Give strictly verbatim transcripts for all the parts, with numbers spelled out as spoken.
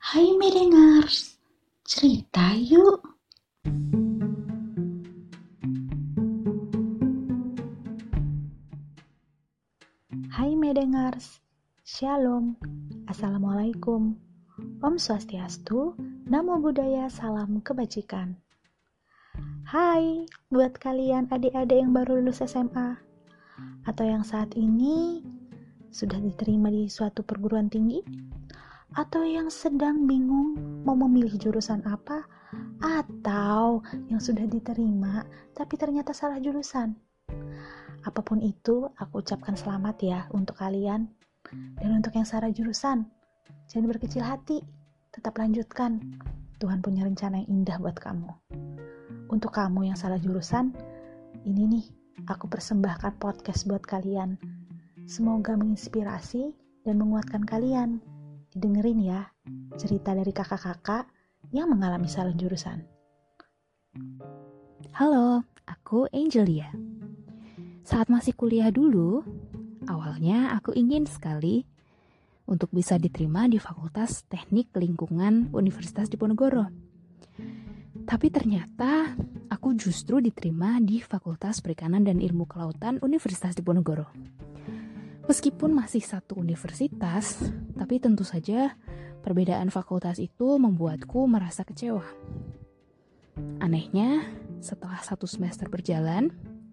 Hai Medengers, cerita yuk. Hai Medengers, Shalom, Assalamualaikum, Om Swastiastu, Namo Buddhaya, Salam Kebajikan. Hai buat kalian adik-adik yang baru lulus S M A atau yang saat ini sudah diterima di suatu perguruan tinggi, atau yang sedang bingung mau memilih jurusan apa, atau yang sudah diterima tapi ternyata salah jurusan. Apapun itu, aku ucapkan selamat ya untuk kalian. Dan untuk yang salah jurusan, jangan berkecil hati, tetap lanjutkan. Tuhan punya rencana yang indah buat kamu. Untuk kamu yang salah jurusan, ini nih, aku persembahkan podcast buat kalian. Semoga menginspirasi dan menguatkan kalian. Didengerin ya, cerita dari kakak-kakak yang mengalami salah jurusan. Halo, aku Angelia. Saat masih kuliah dulu, awalnya aku ingin sekali untuk bisa diterima di Fakultas Teknik Lingkungan Universitas Diponegoro. Tapi ternyata aku justru diterima di Fakultas Perikanan dan Ilmu Kelautan Universitas Diponegoro. Meskipun masih satu universitas, tapi tentu saja perbedaan fakultas itu membuatku merasa kecewa. Anehnya, setelah satu semester berjalan,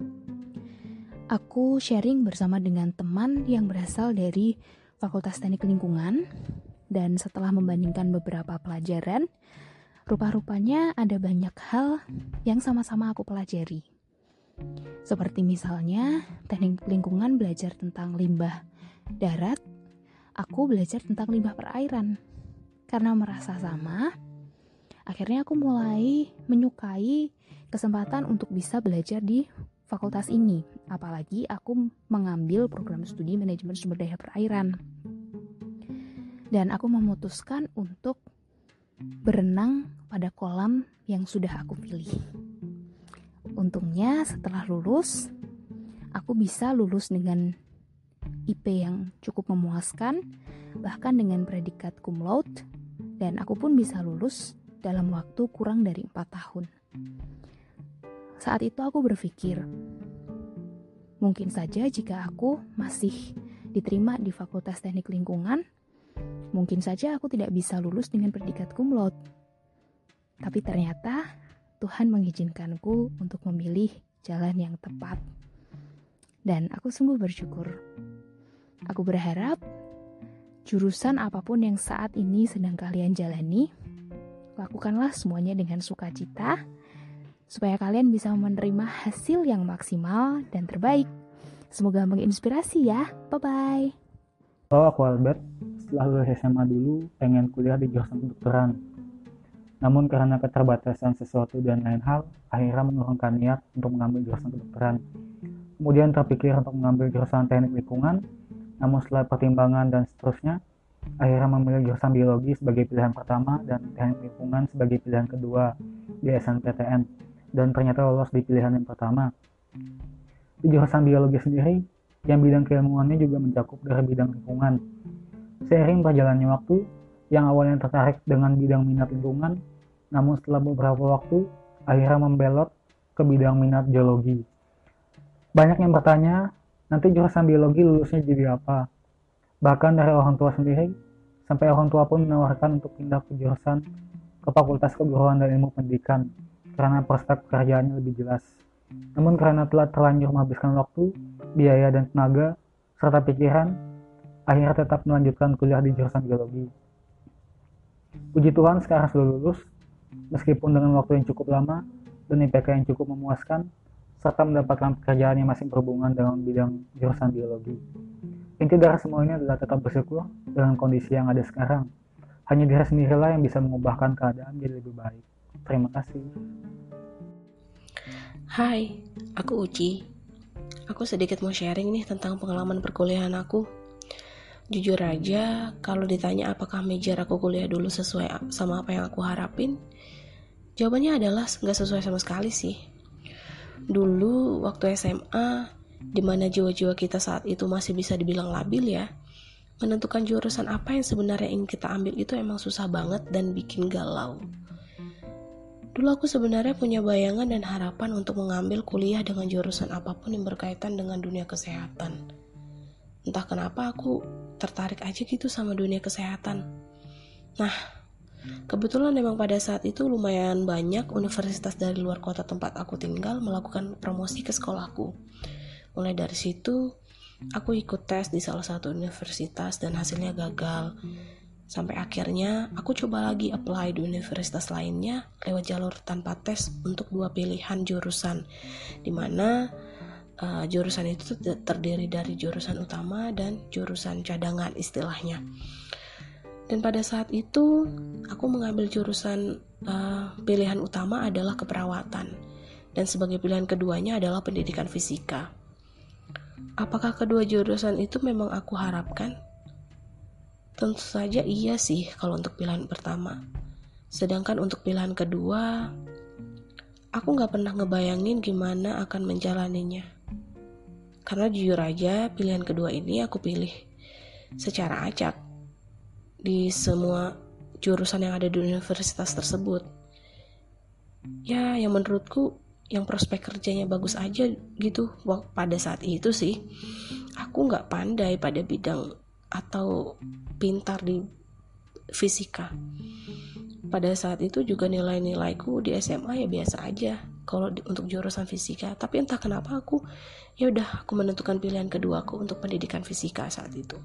aku sharing bersama dengan teman yang berasal dari Fakultas Teknik Lingkungan, dan setelah membandingkan beberapa pelajaran, rupa-rupanya ada banyak hal yang sama-sama aku pelajari. Seperti misalnya, teknik lingkungan belajar tentang limbah darat, aku belajar tentang limbah perairan. Karena merasa sama, akhirnya aku mulai menyukai kesempatan untuk bisa belajar di fakultas ini, apalagi aku mengambil program studi manajemen sumber daya perairan. Dan aku memutuskan untuk berenang pada kolam yang sudah aku pilih. Untungnya setelah lulus, aku bisa lulus dengan I P yang cukup memuaskan, bahkan dengan predikat cum laude, dan aku pun bisa lulus dalam waktu kurang dari empat tahun. Saat itu aku berpikir, mungkin saja jika aku masih diterima di Fakultas Teknik Lingkungan, mungkin saja aku tidak bisa lulus dengan predikat cum laude. Tapi ternyata Tuhan mengizinkanku untuk memilih jalan yang tepat. Dan aku sungguh bersyukur. Aku berharap jurusan apapun yang saat ini sedang kalian jalani, lakukanlah semuanya dengan sukacita, supaya kalian bisa menerima hasil yang maksimal dan terbaik. Semoga menginspirasi ya. Bye-bye. Halo, aku Albert. Setelah lulus S M A dulu, pengen kuliah di jurusan kedokteran. Namun karena keterbatasan sesuatu dan lain hal, akhirnya menurunkan niat untuk mengambil jurusan kedokteran. Kemudian terpikir untuk mengambil jurusan teknik lingkungan, namun setelah pertimbangan dan seterusnya, akhirnya memilih jurusan biologi sebagai pilihan pertama dan teknik lingkungan sebagai pilihan kedua di S N P T N. Dan ternyata lolos di pilihan yang pertama. Di jurusan biologi sendiri, yang bidang keilmuannya juga mencakup dari bidang lingkungan. Seiring berjalannya waktu, yang awalnya tertarik dengan bidang minat lingkungan, namun setelah beberapa waktu, akhirnya membelot ke bidang minat geologi. Banyak yang bertanya, nanti jurusan biologi lulusnya jadi apa? Bahkan dari orang tua sendiri, sampai orang tua pun menawarkan untuk pindah ke jurusan ke Fakultas Keguruan dan Ilmu Pendidikan, karena prospek pekerjaannya lebih jelas. Namun karena telah terlanjur menghabiskan waktu, biaya dan tenaga, serta pikiran, akhirnya tetap melanjutkan kuliah di jurusan geologi. Puji Tuhan sekarang sudah lulus, meskipun dengan waktu yang cukup lama dan I P K yang cukup memuaskan, serta mendapatkan pekerjaan yang masih berhubungan dengan bidang jurusan biologi. Inti dari semua ini adalah tetap bersyukur dengan kondisi yang ada sekarang. Hanya diri sendirilah yang bisa mengubahkan keadaan jadi lebih baik. Terima kasih. Hai, aku Uci. Aku sedikit mau sharing nih tentang pengalaman perkuliahan aku. Jujur aja, kalau ditanya apakah major aku kuliah dulu sesuai sama apa yang aku harapin, jawabannya adalah nggak sesuai sama sekali sih. Dulu waktu S M A, dimana jiwa-jiwa kita saat itu masih bisa dibilang labil ya, menentukan jurusan apa yang sebenarnya ingin kita ambil itu emang susah banget dan bikin galau. Dulu aku sebenarnya punya bayangan dan harapan untuk mengambil kuliah dengan jurusan apapun yang berkaitan dengan dunia kesehatan. Entah kenapa aku tertarik aja gitu sama dunia kesehatan. Nah, kebetulan memang pada saat itu lumayan banyak universitas dari luar kota tempat aku tinggal melakukan promosi ke sekolahku. Mulai dari situ, aku ikut tes di salah satu universitas dan hasilnya gagal. Sampai akhirnya aku coba lagi apply di universitas lainnya lewat jalur tanpa tes untuk dua pilihan jurusan, dimana uh, jurusan itu terdiri dari jurusan utama dan jurusan cadangan istilahnya. Dan pada saat itu aku mengambil jurusan uh, pilihan utama adalah keperawatan, dan sebagai pilihan keduanya adalah pendidikan fisika. Apakah kedua jurusan itu memang aku harapkan? Tentu saja iya sih kalau untuk pilihan pertama. Sedangkan untuk pilihan kedua, aku gak pernah ngebayangin gimana akan menjalaninya. Karena jujur aja pilihan kedua ini aku pilih secara acak di semua jurusan yang ada di universitas tersebut. Ya, yang menurutku yang prospek kerjanya bagus aja gitu. Pada saat itu sih aku gak pandai pada bidang atau pintar di fisika. Pada saat itu juga nilai-nilaiku di S M A ya biasa aja kalau di, untuk jurusan fisika. Tapi entah kenapa aku ya udah aku menentukan pilihan kedua aku untuk pendidikan fisika saat itu.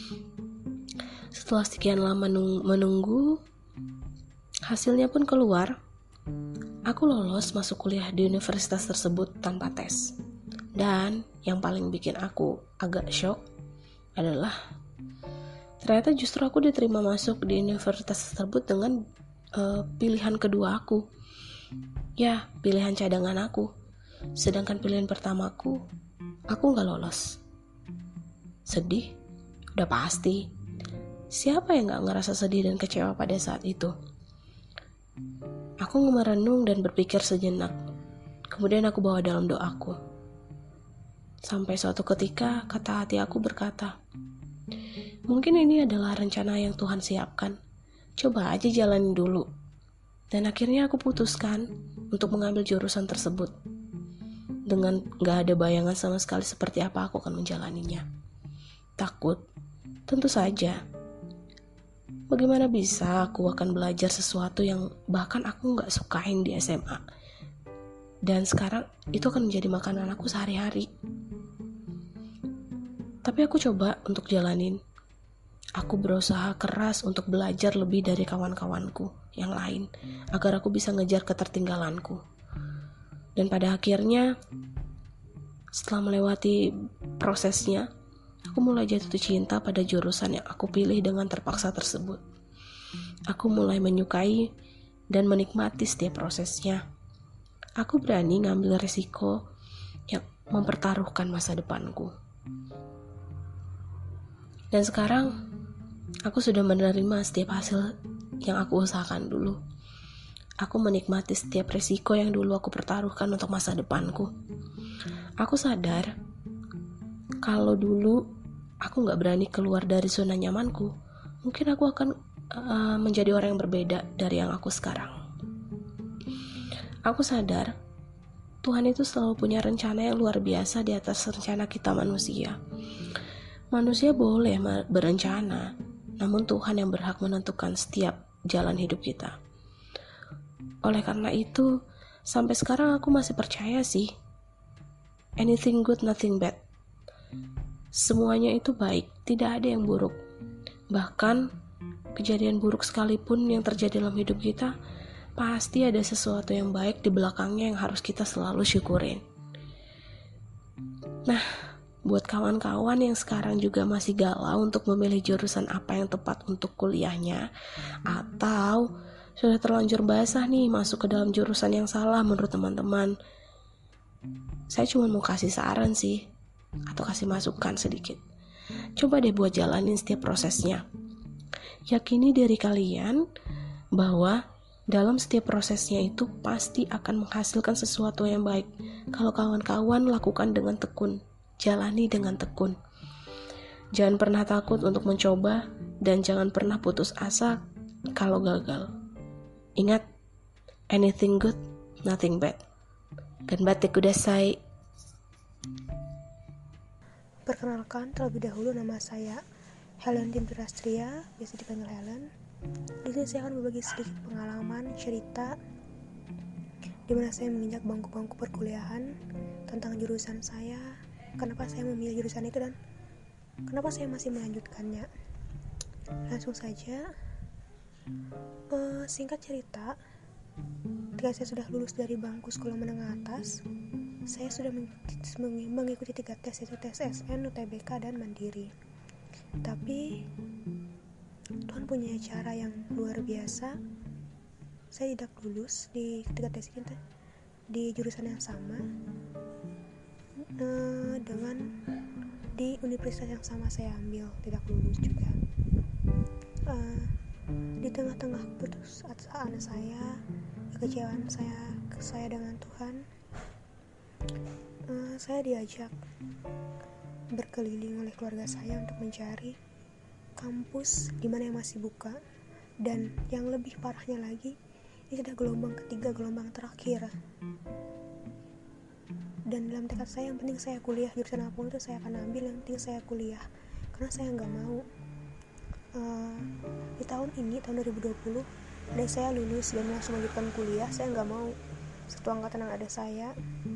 Setelah sekian lama menunggu, hasilnya pun keluar. Aku lolos masuk kuliah di universitas tersebut tanpa tes. Dan yang paling bikin aku agak shock adalah ternyata justru aku diterima masuk di universitas tersebut dengan uh, pilihan kedua aku. Ya, pilihan cadangan aku. Sedangkan pilihan pertamaku, aku gak lolos. Sedih? Udah pasti. Siapa yang gak ngerasa sedih dan kecewa pada saat itu? Aku merenung dan berpikir sejenak. Kemudian aku bawa dalam doaku. Sampai suatu ketika kata hati aku berkata, mungkin ini adalah rencana yang Tuhan siapkan. Coba aja jalanin dulu. Dan akhirnya aku putuskan untuk mengambil jurusan tersebut. Dengan gak ada bayangan sama sekali seperti apa aku akan menjalaninya. Takut? Tentu saja. Bagaimana bisa aku akan belajar sesuatu yang bahkan aku gak sukain di S M A. Dan sekarang itu akan menjadi makanan aku sehari-hari. Tapi aku coba untuk jalanin. Aku berusaha keras untuk belajar lebih dari kawan-kawanku yang lain, agar aku bisa ngejar ketertinggalanku. Dan pada akhirnya, setelah melewati prosesnya, aku mulai jatuh cinta pada jurusan yang aku pilih dengan terpaksa tersebut. Aku mulai menyukai dan menikmati setiap prosesnya. Aku berani ngambil resiko yang mempertaruhkan masa depanku. Dan sekarang, aku sudah menerima setiap hasil yang aku usahakan dulu. Aku menikmati setiap resiko yang dulu aku pertaruhkan untuk masa depanku. Aku sadar, kalau dulu aku gak berani keluar dari zona nyamanku, mungkin aku akan uh, menjadi orang yang berbeda dari yang aku sekarang. Aku sadar, Tuhan itu selalu punya rencana yang luar biasa di atas rencana kita manusia. Manusia boleh berencana, namun Tuhan yang berhak menentukan setiap jalan hidup kita. Oleh karena itu, sampai sekarang aku masih percaya sih, anything good, nothing bad. Semuanya itu baik, tidak ada yang buruk. Bahkan, kejadian buruk sekalipun yang terjadi dalam hidup kita, pasti ada sesuatu yang baik di belakangnya yang harus kita selalu syukurin. Nah, buat kawan-kawan yang sekarang juga masih galau untuk memilih jurusan apa yang tepat untuk kuliahnya, atau sudah terlanjur basah nih masuk ke dalam jurusan yang salah menurut teman-teman, saya cuma mau kasih saran sih, atau kasih masukan sedikit. Coba deh buat jalanin setiap prosesnya. Yakini diri kalian bahwa dalam setiap prosesnya itu pasti akan menghasilkan sesuatu yang baik. Kalau kawan-kawan lakukan dengan tekun, jalani dengan tekun. Jangan pernah takut untuk mencoba dan jangan pernah putus asa kalau gagal. Ingat, anything good, nothing bad. Ganbatte kudasai. Perkenalkan, terlebih dahulu nama saya Helen Dindrastria, biasa dipanggil Helen. Di sini saya akan berbagi sedikit pengalaman, cerita di mana saya menginjak bangku-bangku perkuliahan tentang jurusan saya, kenapa saya memilih jurusan itu dan kenapa saya masih melanjutkannya. Langsung saja, uh, singkat cerita, ketika saya sudah lulus dari bangku sekolah menengah atas, saya sudah mengikuti, mengikuti tiga tes, yaitu tes S N, U T B K, dan Mandiri. Tapi Tuhan punya cara yang luar biasa. Saya tidak lulus di tiga tes ini di jurusan yang sama uh, dengan di universitas yang sama saya ambil, tidak lulus juga. Uh, di tengah-tengah putus asa saya, kekecewaan saya saya dengan Tuhan, uh, saya diajak berkeliling oleh keluarga saya untuk mencari kampus di mana yang masih buka, dan yang lebih parahnya lagi, ini sudah gelombang ketiga, gelombang terakhir. Dan dalam tekad saya, yang penting saya kuliah, jurusan apapun itu saya akan ambil, yang penting saya kuliah, karena saya nggak mau uh, di tahun ini, tahun dua ribu dua puluh, dan saya lulus dan langsung melanjutkan kuliah. Saya nggak mau satu angkatan yang ada saya.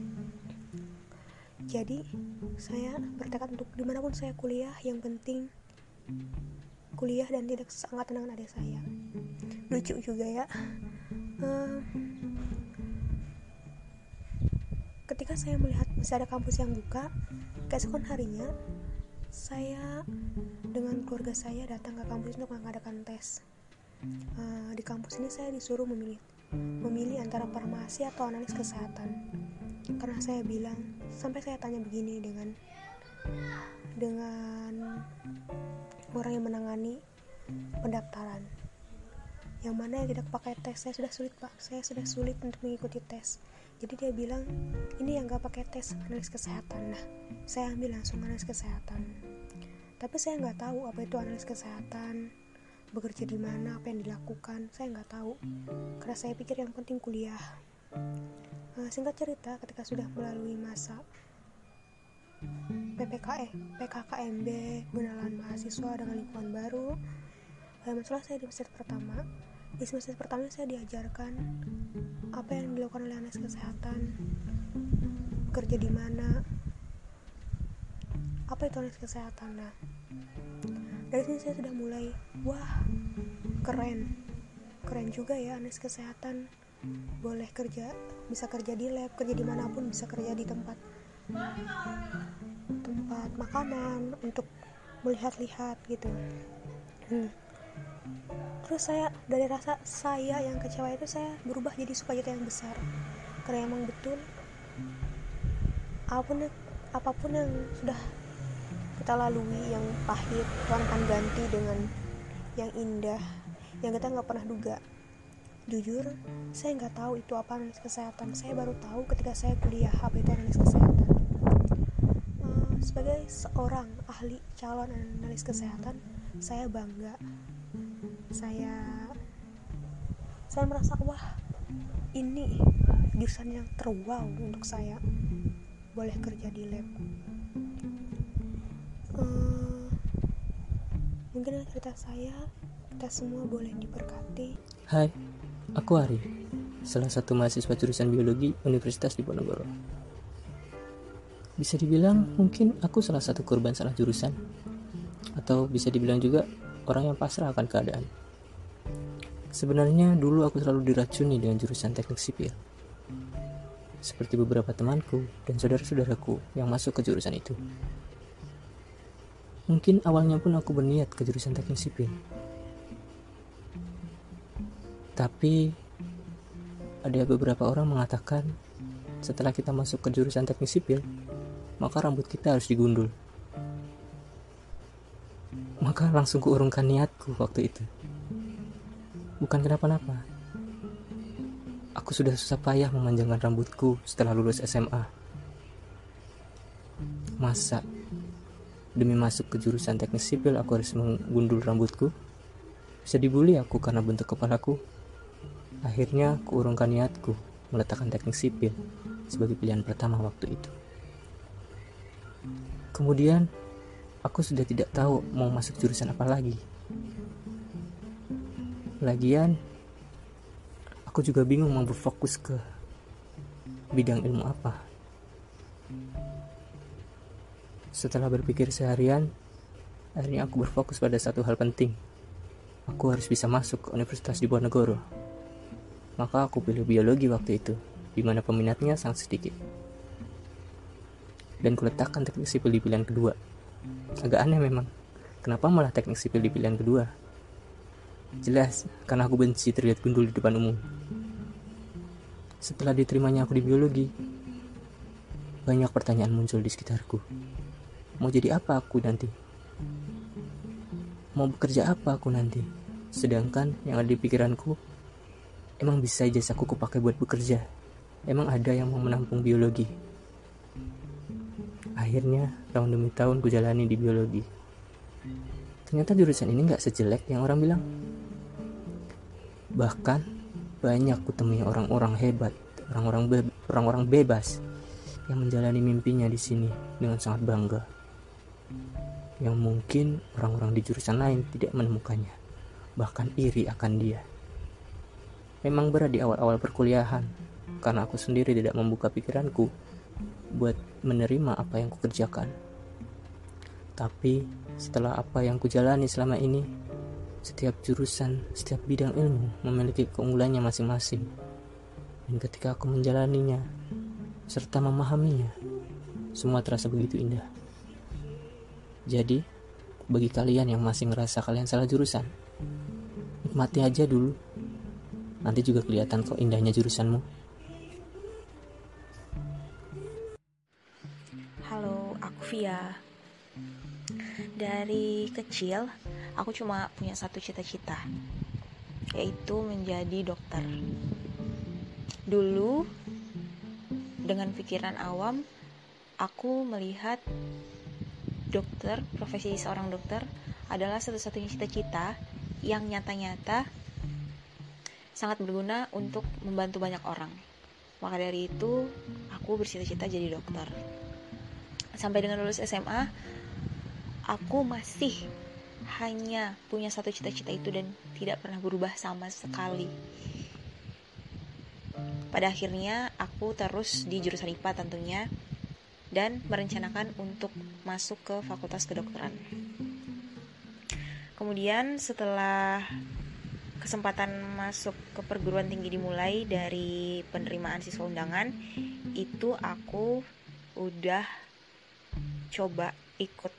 Jadi saya bertekad untuk dimanapun saya kuliah, yang penting kuliah dan tidak seangkatan dengan adik saya. Lucu juga ya. Uh, ketika saya melihat masih ada kampus yang buka, keesokan harinya saya dengan keluarga saya datang ke kampus untuk mengadakan tes. Uh, di kampus ini saya disuruh memilih memilih antara farmasi atau analis kesehatan. Karena saya bilang, sampai saya tanya begini dengan dengan orang yang menangani pendaftaran, yang mana yang tidak pakai tes. Saya sudah sulit pak, saya sudah sulit untuk mengikuti tes. Jadi dia bilang, ini yang gak pakai tes, analis kesehatan. Nah, saya ambil langsung analis kesehatan. Tapi saya nggak tahu apa itu analis kesehatan, bekerja di mana, apa yang dilakukan, saya nggak tahu. Karena saya pikir yang penting kuliah. Uh, singkat cerita, ketika sudah melalui masa P P K E, P K K M B, pengenalan mahasiswa dengan lingkungan baru, masalah saya di semester pertama. Di semester pertama saya diajarkan apa yang dilakukan oleh analis kesehatan, kerja di mana, apa itu analis kesehatan. Nah, dari sini saya sudah mulai, wah, keren, keren juga ya analis kesehatan. Boleh kerja, bisa kerja di lab, kerja dimanapun, bisa kerja di tempat tempat makanan untuk melihat-lihat gitu. Hmm. Terus saya dari rasa saya yang kecewa itu, saya berubah jadi sukacita yang besar, karena emang betul apapun apapun yang sudah kita lalui yang pahit, Tuhan akan ganti dengan yang indah yang kita nggak pernah duga. Jujur, saya nggak tahu itu apa analis kesehatan. Saya baru tahu ketika saya kuliah apa itu analis kesehatan. Uh, sebagai seorang ahli calon analis kesehatan, saya bangga. Saya saya merasa wah, ini jurusan yang terwow untuk saya. Boleh kerja di lab. Uh, mungkin cerita saya, kita semua boleh diberkati. Hai, aku Ari, salah satu mahasiswa jurusan biologi Universitas Diponegoro. Bisa dibilang mungkin aku salah satu korban salah jurusan, atau bisa dibilang juga orang yang pasrah akan keadaan. Sebenarnya dulu aku selalu diracuni dengan jurusan teknik sipil, seperti beberapa temanku dan saudara-saudaraku yang masuk ke jurusan itu. Mungkin awalnya pun aku berniat ke jurusan teknik sipil, tapi ada beberapa orang mengatakan setelah kita masuk ke jurusan teknik sipil, maka rambut kita harus digundul. Maka langsung kuurungkan niatku waktu itu. Bukan kenapa-napa. Aku sudah susah payah memanjangkan rambutku setelah lulus S M A. Masa demi masuk ke jurusan teknik sipil aku harus menggundul rambutku. Bisa dibully aku karena bentuk kepalaku. Akhirnya kuurungkan niatku meletakkan teknik sipil sebagai pilihan pertama waktu itu. Kemudian aku sudah tidak tahu mau masuk jurusan apa lagi. Lagian aku juga bingung mau berfokus ke bidang ilmu apa. Setelah berpikir seharian, akhirnya aku berfokus pada satu hal penting. Aku harus bisa masuk ke Universitas Diponegoro. Maka aku pilih biologi waktu itu, di mana peminatnya sangat sedikit. Dan kuletakkan teknik sipil di pilihan kedua. Agak aneh memang, kenapa malah teknik sipil di pilihan kedua? Jelas, karena aku benci terlihat gundul di depan umum. Setelah diterimanya aku di biologi, banyak pertanyaan muncul di sekitarku. Mau jadi apa aku nanti? Mau bekerja apa aku nanti? Sedangkan yang ada di pikiranku, emang bisa ijazahku kupakai buat bekerja? Emang ada yang mau menampung biologi? Akhirnya, tahun demi tahun ku jalani di biologi. Ternyata jurusan ini gak sejelek yang orang bilang. Bahkan, banyak kutemui orang-orang hebat, orang-orang be- orang-orang bebas yang menjalani mimpinya di sini dengan sangat bangga. Yang mungkin orang-orang di jurusan lain tidak menemukannya, bahkan iri akan dia. Memang berat di awal-awal perkuliahan, karena aku sendiri tidak membuka pikiranku buat menerima apa yang kukerjakan. Tapi setelah apa yang kujalani selama ini, setiap jurusan, setiap bidang ilmu memiliki keunggulannya masing-masing. Dan ketika aku menjalaninya serta memahaminya, semua terasa begitu indah. Jadi, bagi kalian yang masih ngerasa kalian salah jurusan, nikmati aja dulu. Nanti juga kelihatan kok indahnya jurusanmu. Halo, aku Via. Dari kecil, aku cuma punya satu cita-cita, yaitu menjadi dokter. Dulu, dengan pikiran awam, aku melihat dokter, profesi seorang dokter adalah satu-satunya cita-cita yang nyata-nyata sangat berguna untuk membantu banyak orang. Maka dari itu, aku bercita-cita jadi dokter. Sampai dengan lulus S M A, aku masih hanya punya satu cita-cita itu dan tidak pernah berubah sama sekali. Pada akhirnya, aku terus di jurusan I P A tentunya, dan merencanakan untuk masuk ke fakultas kedokteran. Kemudian setelah kesempatan masuk ke perguruan tinggi dimulai dari penerimaan siswa undangan, itu aku udah coba ikut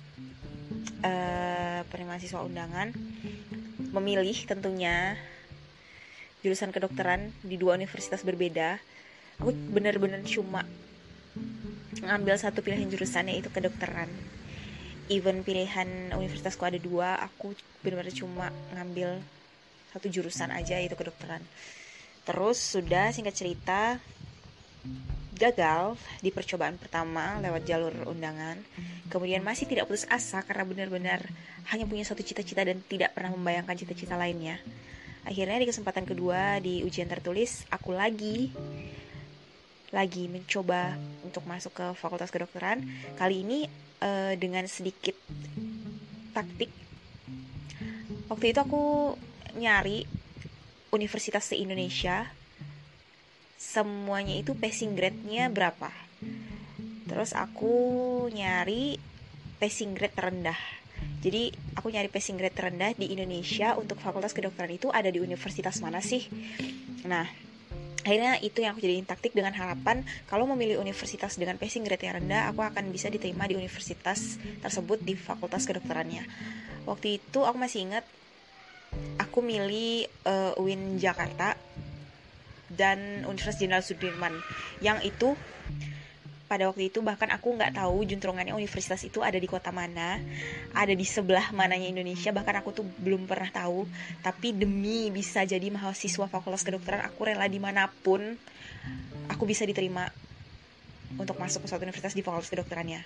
uh, penerimaan siswa undangan, memilih tentunya jurusan kedokteran di dua universitas berbeda. Aku benar-benar cuma ngambil satu pilihan jurusan, yaitu kedokteran. Even pilihan universitasku ada dua, aku benar-benar cuma ngambil satu jurusan aja, yaitu kedokteran. Terus sudah, singkat cerita, gagal di percobaan pertama lewat jalur undangan. Kemudian masih tidak putus asa karena benar-benar hanya punya satu cita-cita dan tidak pernah membayangkan cita-cita lainnya. Akhirnya di kesempatan kedua, di ujian tertulis, aku lagi lagi mencoba untuk masuk ke fakultas kedokteran. Kali ini uh, dengan sedikit taktik. Waktu itu aku nyari universitas se-Indonesia, semuanya itu passing grade-nya berapa. Terus aku nyari passing grade terendah. Jadi aku nyari passing grade terendah di Indonesia untuk fakultas kedokteran itu ada di universitas mana sih. Nah, akhirnya itu yang aku jadiin taktik dengan harapan kalau memilih universitas dengan passing grade yang rendah, aku akan bisa diterima di universitas tersebut di fakultas kedokterannya. Waktu itu aku masih ingat, aku milih uh, U I N Jakarta dan Universitas Jenderal Sudirman. Yang itu pada waktu itu bahkan aku nggak tahu juntrungannya universitas itu ada di kota mana, ada di sebelah mananya Indonesia, bahkan aku tuh belum pernah tahu. Tapi demi bisa jadi mahasiswa fakultas kedokteran, aku rela dimanapun aku bisa diterima untuk masuk ke suatu universitas di fakultas kedokterannya.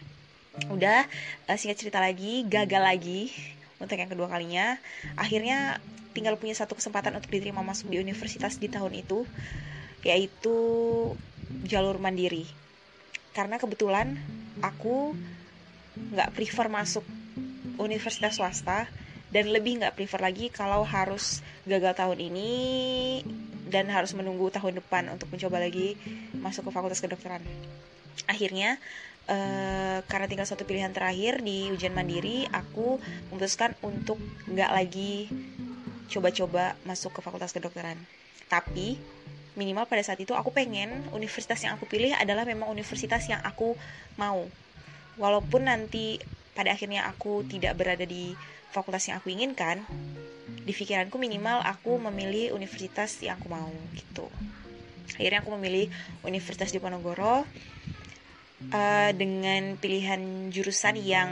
Udah, uh, singkat cerita lagi, gagal lagi untuk yang kedua kalinya. Akhirnya tinggal punya satu kesempatan untuk diterima masuk di universitas di tahun itu, yaitu jalur mandiri. Karena kebetulan aku gak prefer masuk universitas swasta, dan lebih gak prefer lagi kalau harus gagal tahun ini dan harus menunggu tahun depan untuk mencoba lagi masuk ke fakultas kedokteran. Akhirnya Uh, karena tinggal satu pilihan terakhir di ujian mandiri, aku memutuskan untuk nggak lagi coba-coba masuk ke fakultas kedokteran. Tapi minimal pada saat itu aku pengen universitas yang aku pilih adalah memang universitas yang aku mau. Walaupun nanti pada akhirnya aku tidak berada di fakultas yang aku inginkan, di pikiranku minimal aku memilih universitas yang aku mau gitu. Akhirnya aku memilih Universitas Diponegoro. Uh, dengan pilihan jurusan yang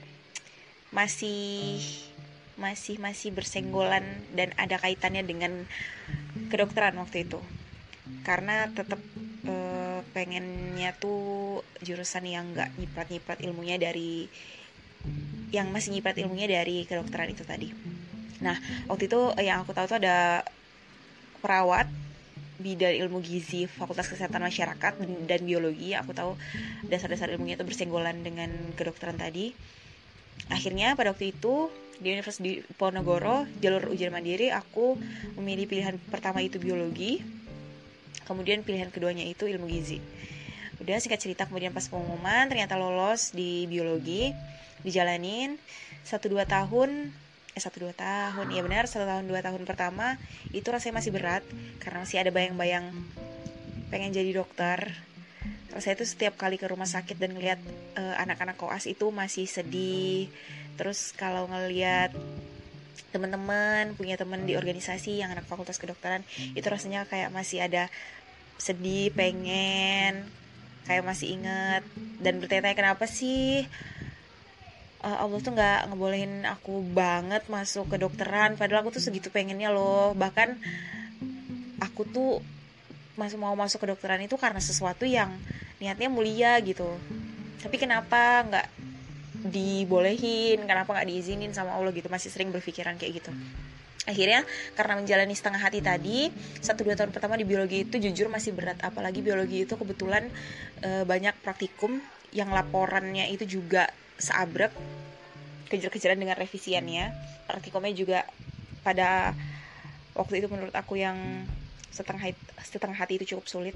masih masih masih bersenggolan dan ada kaitannya dengan kedokteran waktu itu, karena tetap uh, pengennya tuh jurusan yang nggak nyiprat-nyiprat ilmunya dari yang masih nyiprat ilmunya dari kedokteran itu tadi. Nah waktu itu uh, yang aku tahu tuh ada perawat bidang ilmu gizi Fakultas Kesehatan Masyarakat dan Biologi. Aku tahu dasar-dasar ilmunya itu bersenggolan dengan kedokteran tadi. Akhirnya pada waktu itu di Universitas Diponegoro jalur ujian mandiri, aku memilih pilihan pertama itu biologi, kemudian pilihan keduanya itu ilmu gizi. Udah, singkat cerita kemudian pas pengumuman ternyata lolos di biologi, dijalanin satu dua tahun. Eh satu dua tahun, ya benar, satu tahun dua tahun pertama itu rasanya masih berat karena masih ada bayang-bayang pengen jadi dokter. Rasanya itu setiap kali ke rumah sakit dan ngelihat uh, anak-anak koas itu masih sedih. Terus kalau ngelihat teman-teman, punya teman di organisasi yang anak fakultas kedokteran, itu rasanya kayak masih ada sedih, pengen, kayak masih inget dan bertanya-tanya kenapa sih Uh, Allah tuh gak ngebolehin aku banget masuk ke dokteran, padahal aku tuh segitu pengennya loh. Bahkan aku tuh masuk mau masuk ke dokteran itu karena sesuatu yang niatnya mulia gitu. Tapi kenapa gak dibolehin, kenapa gak diizinin sama Allah gitu. Masih sering berpikiran kayak gitu. Akhirnya karena menjalani setengah hati tadi, satu dua tahun pertama di biologi itu jujur masih berat. Apalagi biologi itu kebetulan e, banyak praktikum yang laporannya itu juga seabrek, kejar-kejaran dengan revisiannya. Praktikumnya juga pada waktu itu menurut aku yang setengah hati, setengah hati itu cukup sulit.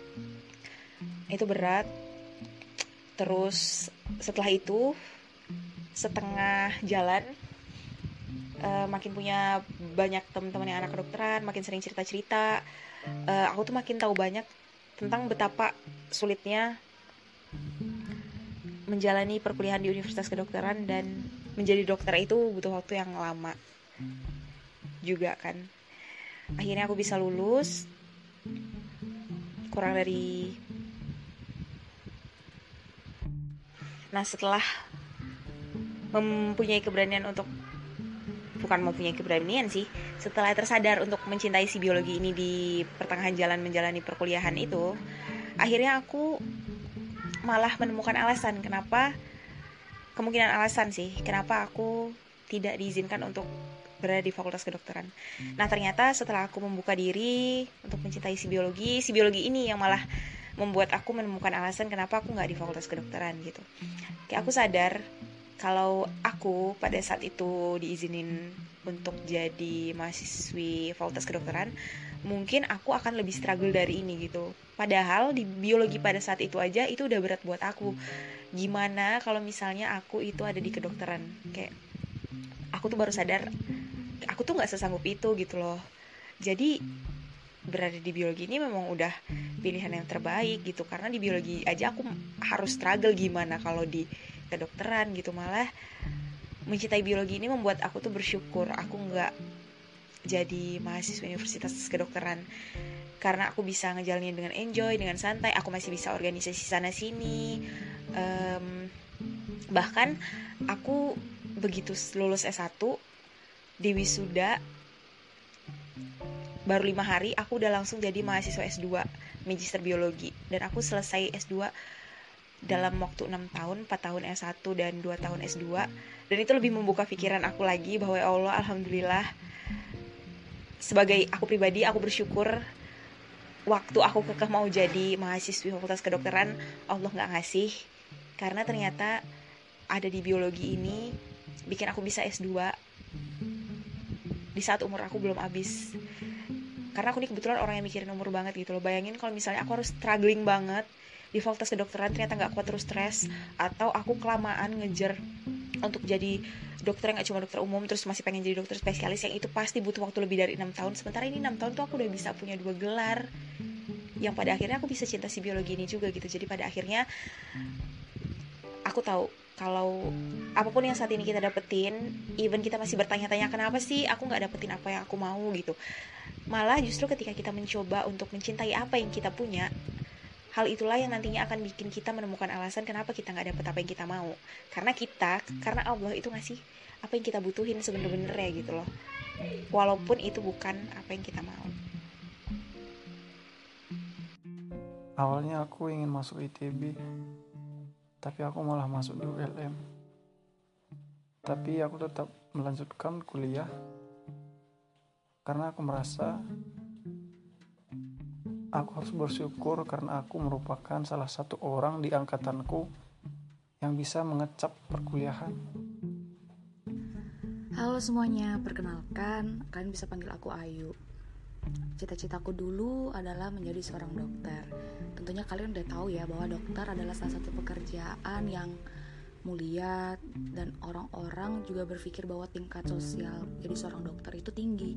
Itu berat. Terus setelah itu setengah jalan, uh, makin punya banyak teman-teman yang anak kedokteran, makin sering cerita-cerita, uh, aku tuh makin tahu banyak tentang betapa sulitnya menjalani perkuliahan di Universitas Kedokteran, dan menjadi dokter itu butuh waktu yang lama juga kan. Akhirnya aku bisa lulus kurang dari Nah setelah mempunyai keberanian untuk Bukan mempunyai keberanian sih Setelah tersadar untuk mencintai si biologi ini di pertengahan jalan menjalani perkuliahan itu, akhirnya aku malah menemukan alasan kenapa, kemungkinan alasan sih kenapa aku tidak diizinkan untuk berada di fakultas kedokteran. Nah ternyata setelah aku membuka diri untuk mencintai si biologi, si biologi ini yang malah membuat aku menemukan alasan kenapa aku gak di fakultas kedokteran gitu. Kayak aku sadar kalau aku pada saat itu diizinin untuk jadi mahasiswi fakultas kedokteran, mungkin aku akan lebih struggle dari ini gitu. Padahal di biologi pada saat itu aja itu udah berat buat aku. Gimana kalau misalnya aku itu ada di kedokteran? Kayak aku tuh baru sadar aku tuh gak sesanggup itu gitu loh. Jadi berada di biologi ini memang udah pilihan yang terbaik gitu. Karena di biologi aja aku harus struggle, gimana kalau di kedokteran gitu. Malah mencintai biologi ini membuat aku tuh bersyukur aku gak jadi mahasiswa Universitas Kedokteran, karena aku bisa ngejalanin dengan enjoy, dengan santai. Aku masih bisa organisasi sana sini, um, bahkan aku begitu lulus S satu di wisuda baru lima hari aku udah langsung jadi mahasiswa S dua Magister Biologi, dan aku selesai S dua dalam waktu enam tahun, empat tahun S satu dan dua tahun S dua. Dan itu lebih membuka pikiran aku lagi bahwa ya Allah, alhamdulillah, sebagai aku pribadi, aku bersyukur waktu aku kekeh mau jadi mahasiswi fakultas kedokteran, Allah gak ngasih. Karena ternyata ada di biologi ini bikin aku bisa S dua di saat umur aku belum habis. Karena aku nih kebetulan orang yang mikirin umur banget gitu loh. Bayangin kalau misalnya aku harus struggling banget di fakultas kedokteran, ternyata gak kuat terus stres, atau aku kelamaan ngejar untuk jadi dokter yang gak cuma dokter umum terus masih pengen jadi dokter spesialis, yang itu pasti butuh waktu lebih dari enam tahun. Sementara ini enam tahun tuh aku udah bisa punya dua gelar, yang pada akhirnya aku bisa cinta si biologi ini juga gitu. Jadi pada akhirnya aku tahu kalau apapun yang saat ini kita dapetin, even kita masih bertanya-tanya kenapa sih aku gak dapetin apa yang aku mau gitu, malah justru ketika kita mencoba untuk mencintai apa yang kita punya, hal itulah yang nantinya akan bikin kita menemukan alasan kenapa kita gak dapet apa yang kita mau. Karena kita, karena Allah itu ngasih apa yang kita butuhin sebener-benernya gitu loh, walaupun itu bukan apa yang kita mau. Awalnya aku ingin masuk I T B, tapi aku malah masuk di U L M. Tapi aku tetap melanjutkan kuliah karena aku merasa aku harus bersyukur karena aku merupakan salah satu orang di angkatanku yang bisa mengecap perkuliahan. Halo semuanya, perkenalkan, kalian bisa panggil aku Ayu. Cita-citaku dulu adalah menjadi seorang dokter. Tentunya kalian udah tahu ya bahwa dokter adalah salah satu pekerjaan yang mulia, dan orang-orang juga berpikir bahwa tingkat sosial jadi seorang dokter itu tinggi.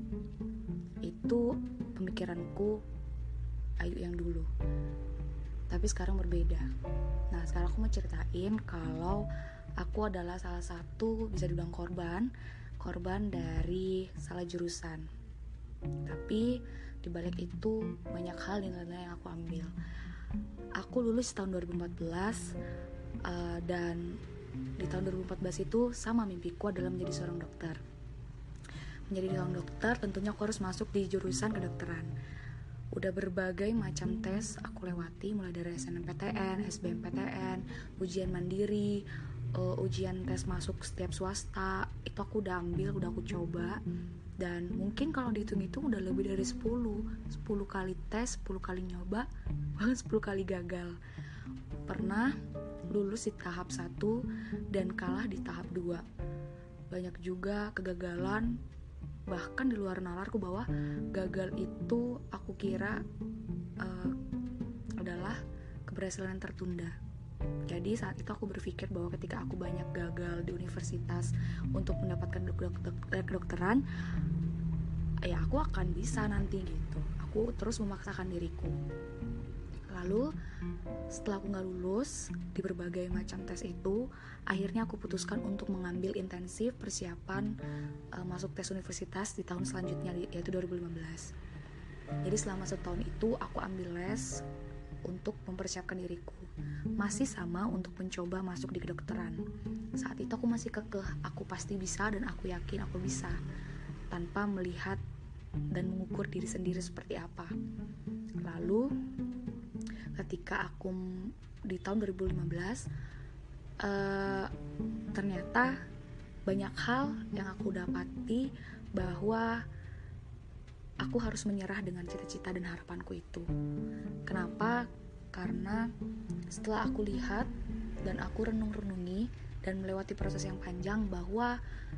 Itu pemikiranku Ayu yang dulu. Tapi sekarang berbeda. Nah, sekarang aku mau ceritain kalau aku adalah salah satu, bisa dibilang korban, korban dari salah jurusan. Tapi dibalik itu banyak hal nilai-nilai yang aku ambil. Aku lulus tahun dua ribu empat belas, uh, dan di tahun dua ribu empat belas itu sama mimpiku adalah menjadi seorang dokter. Menjadi seorang dokter tentunya aku harus masuk di jurusan kedokteran. Udah berbagai macam tes aku lewati, mulai dari S N M P T N, S B M P T N, ujian mandiri, uh, ujian tes masuk setiap swasta, itu aku udah ambil, udah aku coba. Dan mungkin kalau dihitung itu udah lebih dari sepuluh kali tes, sepuluh kali nyoba, bahkan sepuluh kali gagal. Pernah lulus di tahap satu dan kalah di tahap dua. Banyak juga kegagalan, bahkan di luar nalarku, bahwa gagal itu aku kira uh, adalah keberhasilan tertunda. Jadi saat itu aku berpikir bahwa ketika aku banyak gagal di universitas untuk mendapatkan kedokteran, ya aku akan bisa nanti gitu. Aku terus memaksakan diriku. Lalu setelah aku gak lulus di berbagai macam tes itu, akhirnya aku putuskan untuk mengambil intensif persiapan uh, masuk tes universitas di tahun selanjutnya, yaitu dua ribu lima belas. Jadi selama setahun itu aku ambil les untuk mempersiapkan diriku, masih sama untuk mencoba masuk di kedokteran. Saat itu aku masih kekeh, aku pasti bisa dan aku yakin aku bisa, tanpa melihat dan mengukur diri sendiri seperti apa. Lalu ketika aku di tahun dua ribu lima belas, uh, ternyata banyak hal yang aku dapati bahwa aku harus menyerah dengan cita-cita dan harapanku itu. Kenapa? Karena setelah aku lihat dan aku renung-renungi dan melewati proses yang panjang bahwa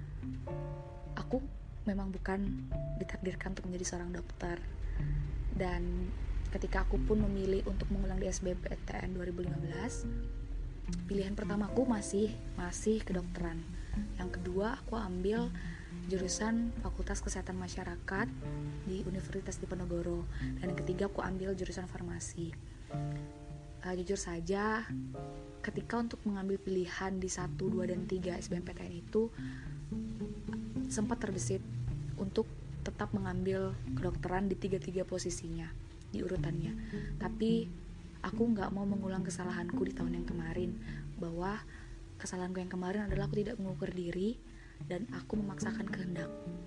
aku memang bukan ditakdirkan untuk menjadi seorang dokter. Dan ketika aku pun memilih untuk mengulang di S B M P T N dua ribu lima belas, pilihan pertamaku masih masih kedokteran. Yang kedua, aku ambil jurusan Fakultas Kesehatan Masyarakat di Universitas Diponegoro, dan yang ketiga aku ambil jurusan farmasi. Uh, jujur saja, ketika untuk mengambil pilihan di satu, dua, dan tiga S B M P T N itu sempat terbesit untuk tetap mengambil kedokteran di tiga-tiga posisinya, di urutannya. Tapi aku gak mau mengulang kesalahanku di tahun yang kemarin, bahwa kesalahanku yang kemarin adalah aku tidak mengukur diri dan aku memaksakan kehendak.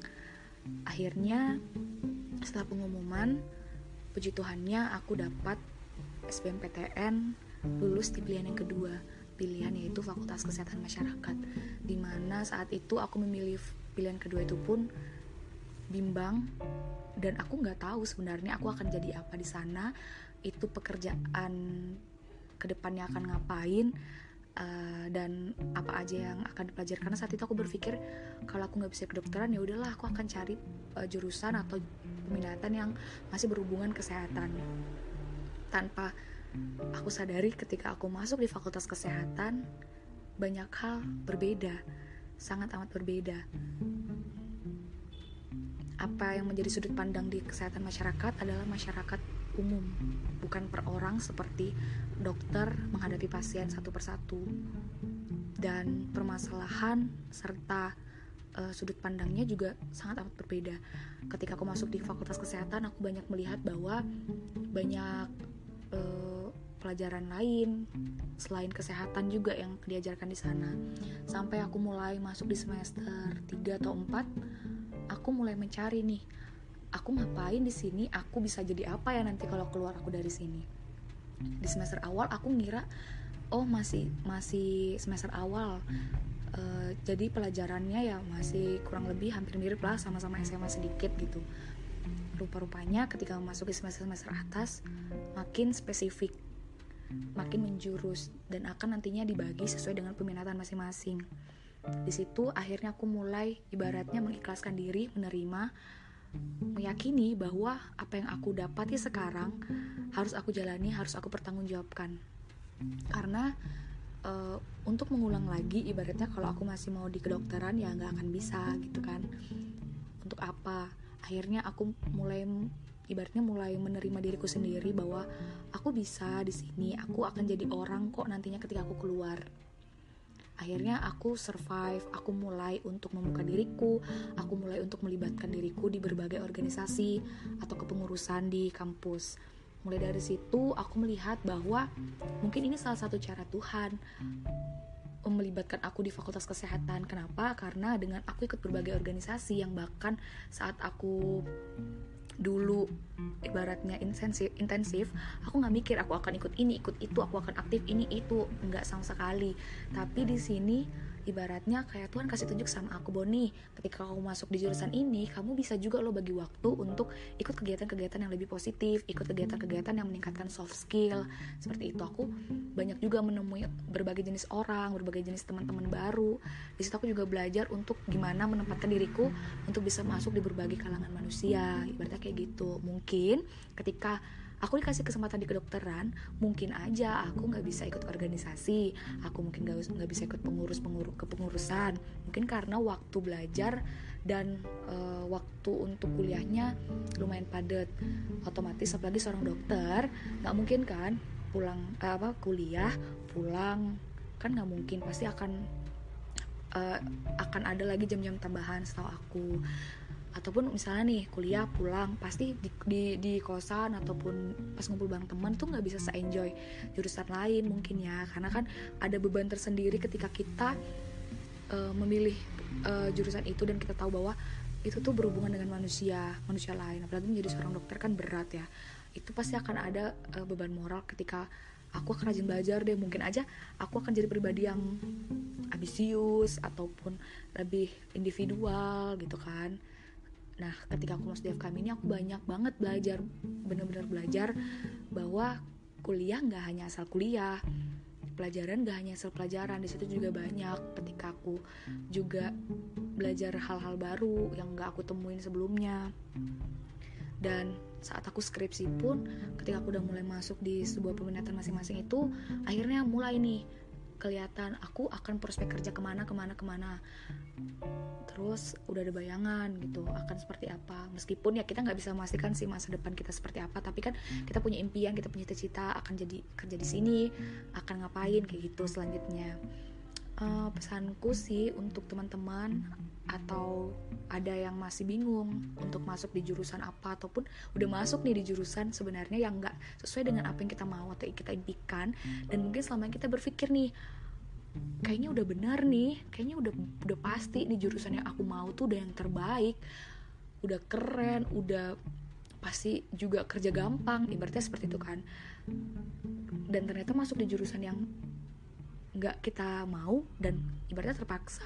Akhirnya setelah pengumuman, puji Tuhannya aku dapat S B M P T N lulus di pilihan yang kedua, pilihan yaitu Fakultas Kesehatan Masyarakat, dimana saat itu aku memilih pilihan kedua itu pun bimbang, dan aku nggak tahu sebenarnya aku akan jadi apa di sana, itu pekerjaan kedepannya akan ngapain, uh, dan apa aja yang akan dipelajari. Karena saat itu aku berpikir kalau aku nggak bisa kedokteran, ya udahlah aku akan cari uh, jurusan atau peminatan yang masih berhubungan kesehatan. Tanpa aku sadari ketika aku masuk di Fakultas Kesehatan, banyak hal berbeda, sangat amat berbeda. Apa yang menjadi sudut pandang di kesehatan masyarakat adalah masyarakat umum, bukan per orang seperti dokter menghadapi pasien satu persatu. Dan permasalahan serta uh, sudut pandangnya juga sangat amat berbeda. Ketika aku masuk di Fakultas Kesehatan, aku banyak melihat bahwa banyak uh, pelajaran lain selain kesehatan juga yang diajarkan di sana. Sampai aku mulai masuk di semester tiga atau empat, aku mulai mencari nih, aku ngapain di sini, aku bisa jadi apa ya nanti kalau keluar aku dari sini. Di semester awal aku ngira, oh masih masih semester awal, uh, jadi pelajarannya ya masih kurang lebih hampir mirip lah sama-sama S M A sedikit gitu. Rupa-rupanya ketika masuk di semester-semester atas, makin spesifik, makin menjurus, dan akan nantinya dibagi sesuai dengan peminatan masing-masing. Di situ akhirnya aku mulai ibaratnya mengikhlaskan diri, menerima, meyakini bahwa apa yang aku dapati sekarang harus aku jalani, harus aku pertanggungjawabkan. Karena uh, untuk mengulang lagi, ibaratnya kalau aku masih mau di kedokteran ya nggak akan bisa gitu kan. Untuk apa? Akhirnya aku mulai ibaratnya mulai menerima diriku sendiri bahwa aku bisa di sini, aku akan jadi orang kok nantinya ketika aku keluar. Akhirnya aku survive, aku mulai untuk membuka diriku, aku mulai untuk melibatkan diriku di berbagai organisasi atau kepengurusan di kampus. Mulai dari situ aku melihat bahwa mungkin ini salah satu cara Tuhan melibatkan aku di Fakultas Kesehatan. Kenapa? Karena dengan aku ikut berbagai organisasi yang bahkan saat aku dulu ibaratnya intensif, intensif aku nggak mikir aku akan ikut ini, ikut itu, aku akan aktif ini itu, nggak sama sekali. Tapi di sini ibaratnya kayak Tuhan kasih tunjuk sama aku, Boni, ketika kamu masuk di jurusan ini, kamu bisa juga lo bagi waktu untuk ikut kegiatan-kegiatan yang lebih positif, ikut kegiatan-kegiatan yang meningkatkan soft skill. Seperti itu aku banyak juga menemui berbagai jenis orang, berbagai jenis teman-teman baru. Di situ aku juga belajar untuk gimana menempatkan diriku untuk bisa masuk di berbagai kalangan manusia. Ibaratnya kayak gitu. Mungkin ketika aku dikasih kesempatan di kedokteran, mungkin aja aku nggak bisa ikut organisasi, aku mungkin nggak nggak bisa ikut pengurus pengurus kepengurusan, mungkin karena waktu belajar dan e, waktu untuk kuliahnya lumayan padat. Otomatis apalagi seorang dokter nggak mungkin kan pulang eh, apa kuliah pulang, kan nggak mungkin, pasti akan e, akan ada lagi jam-jam tambahan setahu aku. Ataupun misalnya nih kuliah pulang pasti di, di, di kosan ataupun pas ngumpul bareng teman tuh nggak bisa se-enjoy jurusan lain mungkin ya, karena kan ada beban tersendiri ketika kita uh, memilih uh, jurusan itu dan kita tahu bahwa itu tuh berhubungan dengan manusia manusia lain. Apalagi menjadi seorang dokter kan berat ya, itu pasti akan ada uh, beban moral ketika aku akan rajin belajar deh, mungkin aja aku akan jadi pribadi yang ambisius ataupun lebih individual gitu kan. Nah, ketika aku masuk di F K M ini aku banyak banget belajar, benar-benar belajar bahwa kuliah nggak hanya asal kuliah, pelajaran nggak hanya asal pelajaran, di situ juga banyak. Ketika aku juga belajar hal-hal baru yang nggak aku temuin sebelumnya. Dan saat aku skripsi pun, ketika aku udah mulai masuk di sebuah peminatan masing-masing itu, akhirnya mulai nih kelihatan aku akan prospek kerja kemana kemana kemana. Terus udah ada bayangan gitu akan seperti apa, meskipun ya kita nggak bisa memastikan sih masa depan kita seperti apa, tapi kan kita punya impian, kita punya cita-cita akan jadi kerja di sini, akan ngapain kayak gitu selanjutnya. Uh, pesanku sih untuk teman-teman atau ada yang masih bingung untuk masuk di jurusan apa ataupun udah masuk nih di jurusan sebenarnya yang nggak sesuai dengan apa yang kita mau atau yang kita impikan, dan mungkin selama ini kita berpikir nih kayaknya udah benar nih, kayaknya udah udah pasti nih jurusan yang aku mau tuh udah yang terbaik, udah keren, udah pasti juga kerja gampang, ibaratnya seperti itu kan. dan ternyata masuk di jurusan yang nggak kita mau dan ibaratnya terpaksa,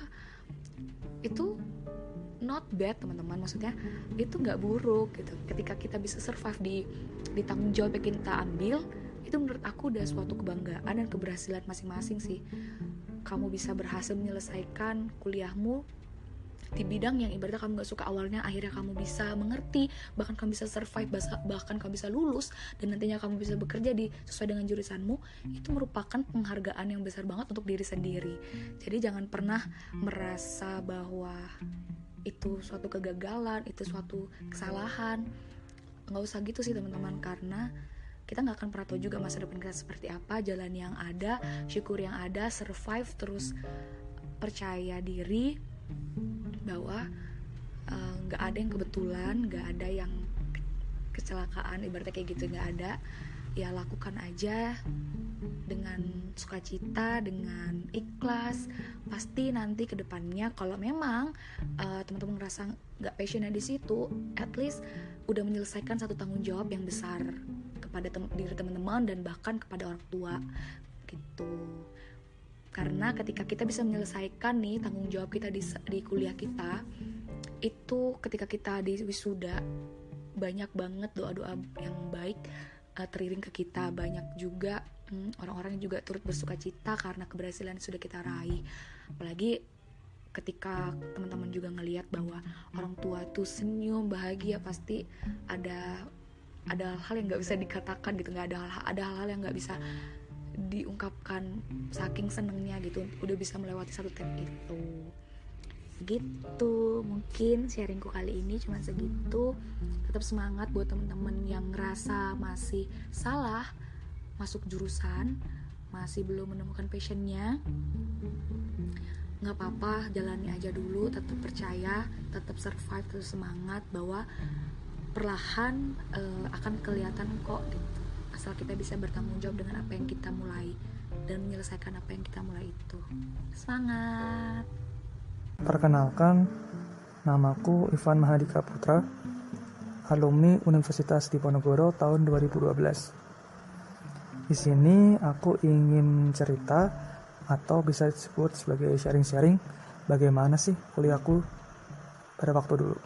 itu not bad teman-teman. Maksudnya itu nggak buruk gitu. Ketika kita bisa survive di di tanggung jawab yang kita ambil, itu menurut aku udah suatu kebanggaan dan keberhasilan masing-masing sih. Kamu bisa berhasil menyelesaikan kuliahmu di bidang yang ibaratnya kamu gak suka awalnya, akhirnya kamu bisa mengerti, bahkan kamu bisa survive, bahkan kamu bisa lulus, dan nantinya kamu bisa bekerja di sesuai dengan jurusanmu. Itu merupakan penghargaan yang besar banget untuk diri sendiri. Jadi jangan pernah merasa bahwa itu suatu kegagalan, itu suatu kesalahan. Gak usah gitu sih teman-teman, karena kita gak akan pernah tahu juga masa depan kita seperti apa. Jalan yang ada, syukur yang ada, survive, terus percaya diri bahwa nggak uh, ada yang kebetulan, nggak ada yang kecelakaan, ibaratnya kayak gitu, nggak ada. Ya lakukan aja dengan sukacita, dengan ikhlas. Pasti nanti kedepannya kalau memang uh, teman-teman ngerasa nggak passionnya di situ, at least udah menyelesaikan satu tanggung jawab yang besar kepada tem- diri teman-teman dan bahkan kepada orang tua gitu. Karena ketika kita bisa menyelesaikan nih tanggung jawab kita di, di kuliah kita, itu ketika kita di wisuda, banyak banget doa-doa yang baik uh, teriring ke kita. Banyak juga hmm, orang-orang yang juga turut bersuka cita karena keberhasilan yang sudah kita raih. Apalagi ketika teman-teman juga ngelihat bahwa orang tua tuh senyum, bahagia, pasti ada ada hal yang nggak bisa dikatakan gitu, nggak ada hal ada hal-hal yang nggak bisa diungkapkan saking senengnya gitu, udah bisa melewati satu tab itu gitu. Mungkin sharingku kali ini cuma segitu. Tetap semangat buat teman-teman yang ngerasa masih salah masuk jurusan, masih belum menemukan passionnya, nggak apa-apa, jalani aja dulu, tetap percaya, tetap survive, terus semangat bahwa perlahan uh, akan kelihatan kok gitu. Asal kita bisa bertanggung jawab dengan apa yang kita mulai dan menyelesaikan apa yang kita mulai itu. Semangat! Perkenalkan, namaku Ivan Mahadika Putra, alumni Universitas Diponegoro tahun dua ribu dua belas. Di sini aku ingin cerita atau bisa disebut sebagai sharing-sharing bagaimana sih kuliahku pada waktu dulu.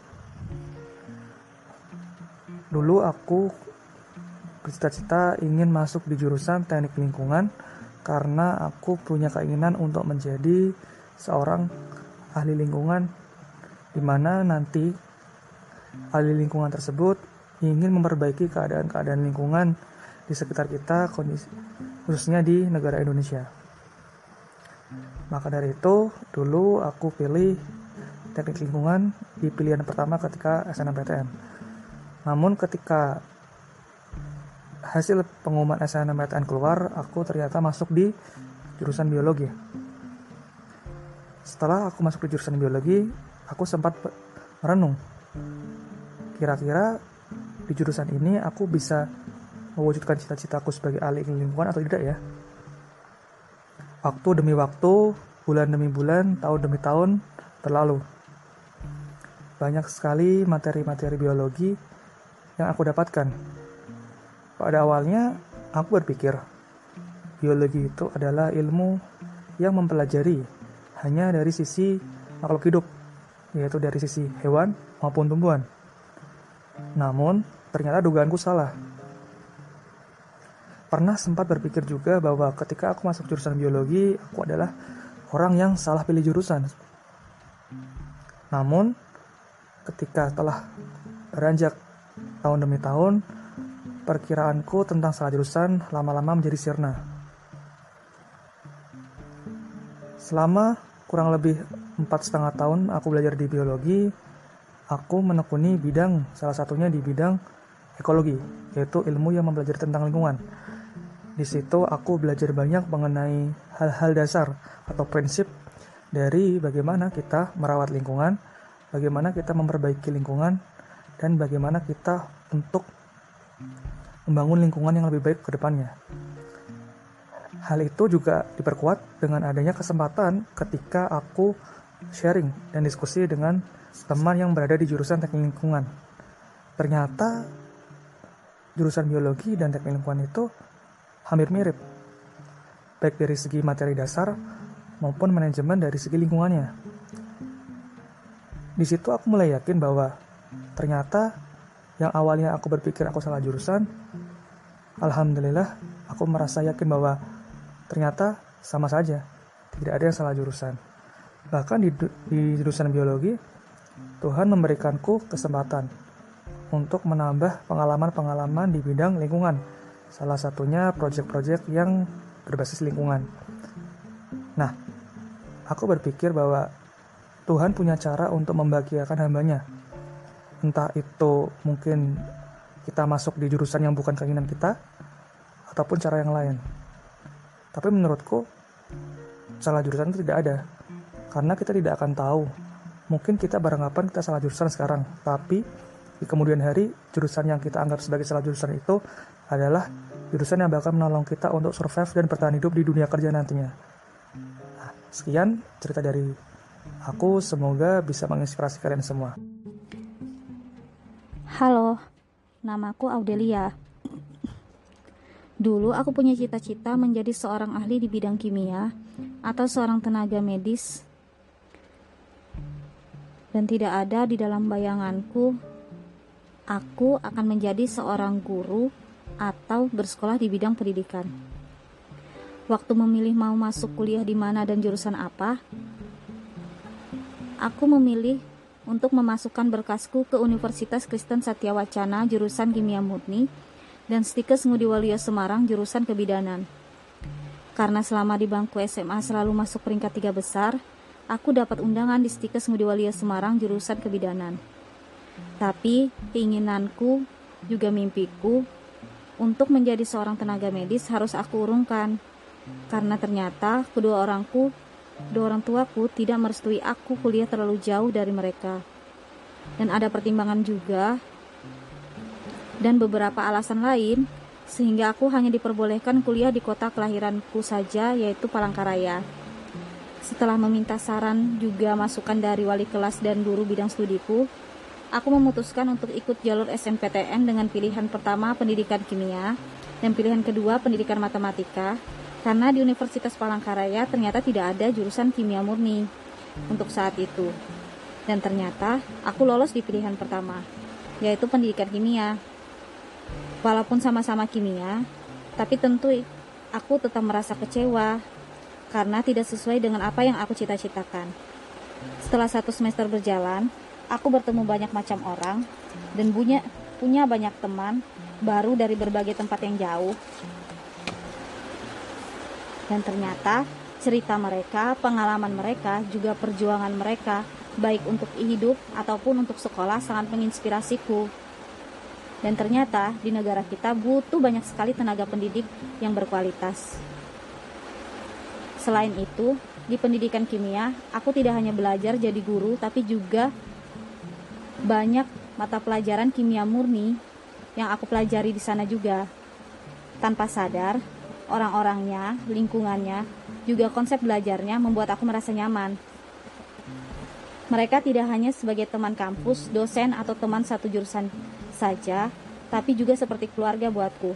Dulu aku bercita-cita ingin masuk di jurusan teknik lingkungan karena aku punya keinginan untuk menjadi seorang ahli lingkungan, di mana nanti ahli lingkungan tersebut ingin memperbaiki keadaan-keadaan lingkungan di sekitar kita, kondisi, khususnya di negara Indonesia. Maka dari itu, dulu aku pilih teknik lingkungan di pilihan pertama ketika S N M P T N. Namun ketika hasil pengumuman S N M P T N keluar, aku ternyata masuk di jurusan biologi. Setelah aku masuk di jurusan biologi, aku sempat merenung. Kira-kira di jurusan ini aku bisa mewujudkan cita-citaku sebagai ahli lingkungan atau tidak ya? Waktu demi waktu, bulan demi bulan, tahun demi tahun berlalu. Banyak sekali materi-materi biologi yang aku dapatkan. Pada awalnya, aku berpikir biologi itu adalah ilmu yang mempelajari hanya dari sisi makhluk hidup, yaitu dari sisi hewan maupun tumbuhan. Namun, ternyata dugaanku salah. Pernah sempat berpikir juga bahwa ketika aku masuk jurusan biologi, aku adalah orang yang salah pilih jurusan. Namun, ketika telah beranjak tahun demi tahun, perkiraanku tentang salah jurusan lama-lama menjadi sirna. Selama kurang lebih empat setengah tahun aku belajar di biologi, aku menekuni bidang, salah satunya di bidang ekologi, yaitu ilmu yang mempelajari tentang lingkungan. Di situ aku belajar banyak mengenai hal-hal dasar atau prinsip dari bagaimana kita merawat lingkungan, bagaimana kita memperbaiki lingkungan, dan bagaimana kita untuk membangun lingkungan yang lebih baik ke depannya. Hal itu juga diperkuat dengan adanya kesempatan ketika aku sharing dan diskusi dengan teman yang berada di jurusan teknik lingkungan. Ternyata jurusan biologi dan teknik lingkungan itu hampir mirip, baik dari segi materi dasar maupun manajemen dari segi lingkungannya. Di situ aku mulai yakin bahwa ternyata yang awalnya aku berpikir aku salah jurusan, alhamdulillah aku merasa yakin bahwa ternyata sama saja, tidak ada yang salah jurusan. Bahkan di, di jurusan biologi, Tuhan memberikanku kesempatan untuk menambah pengalaman-pengalaman di bidang lingkungan. Salah satunya proyek-proyek yang berbasis lingkungan. Nah, aku berpikir bahwa Tuhan punya cara untuk membahagiakan hambanya. Entah itu mungkin kita masuk di jurusan yang bukan keinginan kita, ataupun cara yang lain. Tapi menurutku, salah jurusan itu tidak ada. Karena kita tidak akan tahu. Mungkin kita beranggapan kita salah jurusan sekarang, tapi di kemudian hari, jurusan yang kita anggap sebagai salah jurusan itu adalah jurusan yang bakal menolong kita untuk survive dan bertahan hidup di dunia kerja nantinya. Nah, sekian cerita dari aku, semoga bisa menginspirasi kalian semua. Halo, namaku Audelia. Dulu aku punya cita-cita menjadi seorang ahli di bidang kimia atau seorang tenaga medis. Dan tidak ada di dalam bayanganku aku akan menjadi seorang guru atau bersekolah di bidang pendidikan. Waktu memilih mau masuk kuliah di mana dan jurusan apa, aku memilih untuk memasukkan berkasku ke Universitas Kristen Satya Wacana jurusan Kimia Murni dan Stikes Ngudi Waluyo Semarang jurusan Kebidanan. Karena selama di bangku S M A selalu masuk peringkat tiga besar, aku dapat undangan di Stikes Ngudi Waluyo Semarang jurusan Kebidanan. Tapi keinginanku juga mimpiku untuk menjadi seorang tenaga medis harus aku urungkan. Karena ternyata kedua orangku, kedua orang tuaku tidak merestui aku kuliah terlalu jauh dari mereka. Dan ada pertimbangan juga dan beberapa alasan lain sehingga aku hanya diperbolehkan kuliah di kota kelahiranku saja, yaitu Palangkaraya. Setelah meminta saran juga masukan dari wali kelas dan guru bidang studiku, aku memutuskan untuk ikut jalur S N P T N dengan pilihan pertama pendidikan kimia dan pilihan kedua pendidikan matematika, karena di Universitas Palangkaraya ternyata tidak ada jurusan kimia murni untuk saat itu. Dan ternyata aku lolos di pilihan pertama, yaitu pendidikan kimia. Walaupun sama-sama kimia, tapi tentu aku tetap merasa kecewa karena tidak sesuai dengan apa yang aku cita-citakan. Setelah satu semester berjalan, aku bertemu banyak macam orang dan punya, punya banyak teman baru dari berbagai tempat yang jauh. Dan ternyata cerita mereka, pengalaman mereka, juga perjuangan mereka, baik untuk hidup ataupun untuk sekolah sangat menginspirasiku. Dan ternyata di negara kita butuh banyak sekali tenaga pendidik yang berkualitas. Selain itu, di pendidikan kimia, aku tidak hanya belajar jadi guru, tapi juga banyak mata pelajaran kimia murni yang aku pelajari di sana juga. Tanpa sadar, orang-orangnya, lingkungannya, juga konsep belajarnya membuat aku merasa nyaman. Mereka tidak hanya sebagai teman kampus, dosen, atau teman satu jurusan saja, tapi juga seperti keluarga buatku.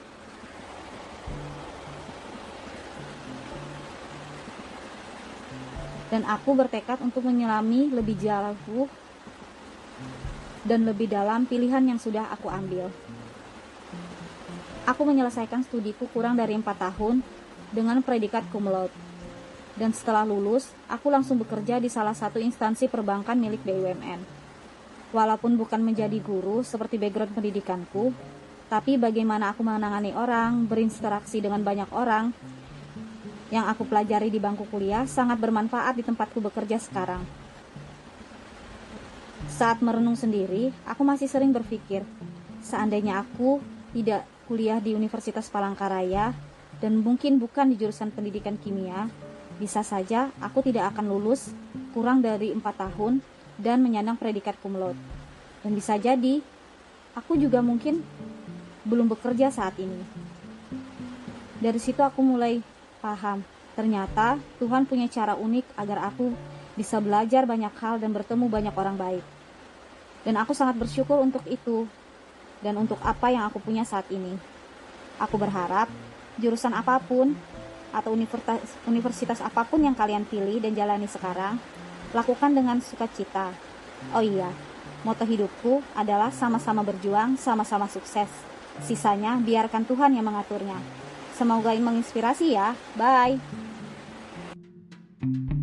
Dan aku bertekad untuk menyelami lebih jauh dan lebih dalam pilihan yang sudah aku ambil. Aku menyelesaikan studiku kurang dari empat tahun dengan predikat cum laude. Dan setelah lulus, aku langsung bekerja di salah satu instansi perbankan milik B U M N. Walaupun bukan menjadi guru seperti background pendidikanku, tapi bagaimana aku menangani orang, berinteraksi dengan banyak orang, yang aku pelajari di bangku kuliah sangat bermanfaat di tempatku bekerja sekarang. Saat merenung sendiri, aku masih sering berpikir, seandainya aku tidak kuliah di Universitas Palangkaraya dan mungkin bukan di jurusan pendidikan kimia, bisa saja aku tidak akan lulus kurang dari empat tahun dan menyandang predikat cum laude. Dan bisa jadi, aku juga mungkin belum bekerja saat ini. Dari situ aku mulai paham, ternyata Tuhan punya cara unik agar aku bisa belajar banyak hal dan bertemu banyak orang baik. Dan aku sangat bersyukur untuk itu dan untuk apa yang aku punya saat ini. Aku berharap jurusan apapun atau universitas, universitas apapun yang kalian pilih dan jalani sekarang, lakukan dengan sukacita. Oh iya, moto hidupku adalah sama-sama berjuang, sama-sama sukses. Sisanya biarkan Tuhan yang mengaturnya. Semoga menginspirasi ya. Bye.